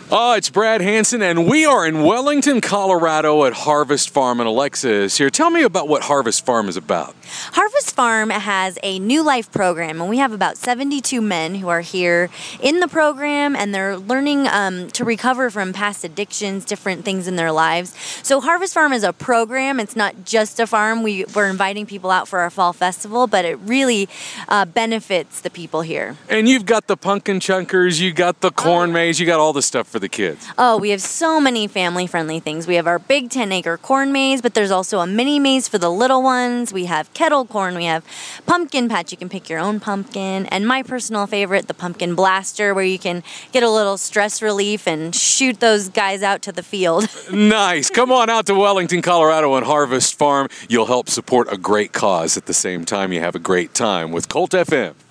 Oh, it's Brad Hansen, and we are in Wellington, Colorado at Harvest Farm, and Alexa is here. Tell me about what Harvest Farm is about. Harvest Farm has a New Life program, and we have about 72 men who are here in the program, and they're learning to recover from past addictions, different things in their lives. So Harvest Farm is a program. It's not just a farm. We're inviting people out for our fall festival, but it really benefits the people here. And you've got the pumpkin chunkers, you got the corn maze, you got all the stuff for the kids. Oh, we have so many family-friendly things. We have our big 10-acre corn maze, but there's also a mini maze for the little ones. We have kettle corn. We have pumpkin patch. You can pick your own pumpkin. And my personal favorite, the pumpkin blaster, where you can get a little stress relief and shoot those guys out to the field. Nice. Come on out to Wellington, Colorado and Harvest Farm. You'll help support a great cause at the same time you have a great time with Colt FM.